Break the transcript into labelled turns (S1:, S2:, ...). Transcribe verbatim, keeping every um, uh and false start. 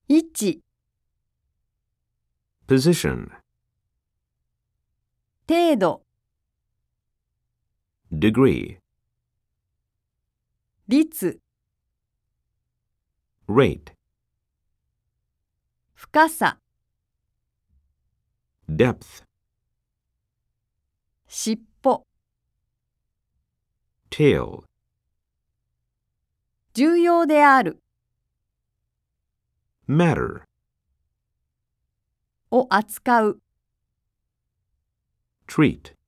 S1: 位置、
S2: position,
S1: 程度、
S2: degree,
S1: 率、
S2: rate,
S1: 深さ、
S2: depth,
S1: 尻尾、
S2: tail,
S1: 重要である
S2: matter,
S1: を扱う。
S2: treat.